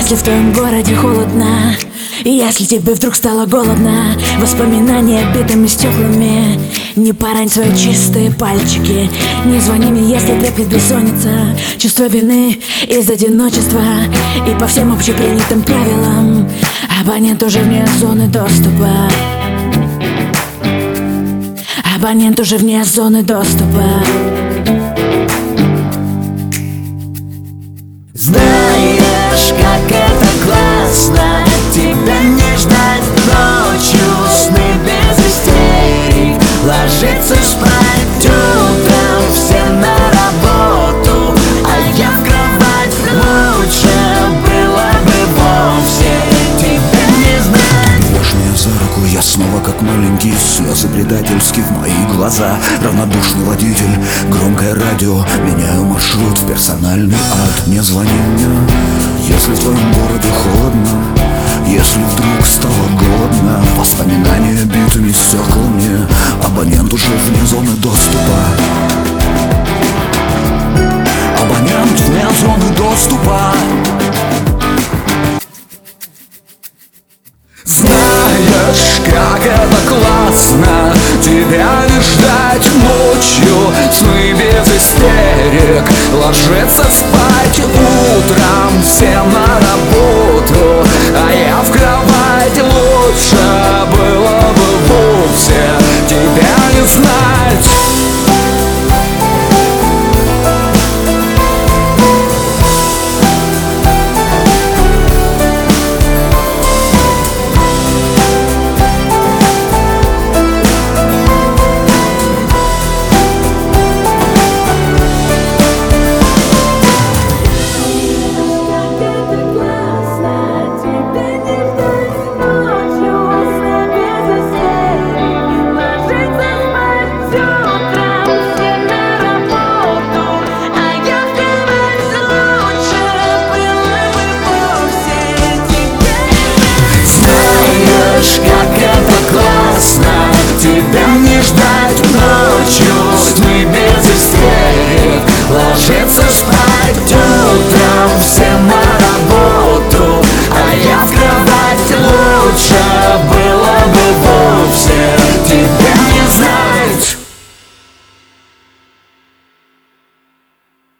Если в твоем городе холодно, и если тебе вдруг стало голодно, воспоминания битыми стеклами, не порань свои чистые пальчики. Не звони мне, если трепет бессонница, чувство вины из одиночества. И по всем общепринятым правилам абонент уже вне зоны доступа. Абонент уже вне зоны доступа. Знаешь, как это классно, тебя не ждать ночью, сны без истерик, ложиться спать утром, все на работу, а я в кровать. Лучше было бы вовсе тебя не знать. Трожь меня за руку, я снова как маленький, слезы предательски в мои глаза. Равнодушный водитель, громкое радио, меняю маршрут в персональный ад. Не звони мне, если в твоем городе холодно, если вдруг стало голодно. Воспоминания битыми стеклами, абонент уже вне зоны доступа. Абонент вне зоны доступа.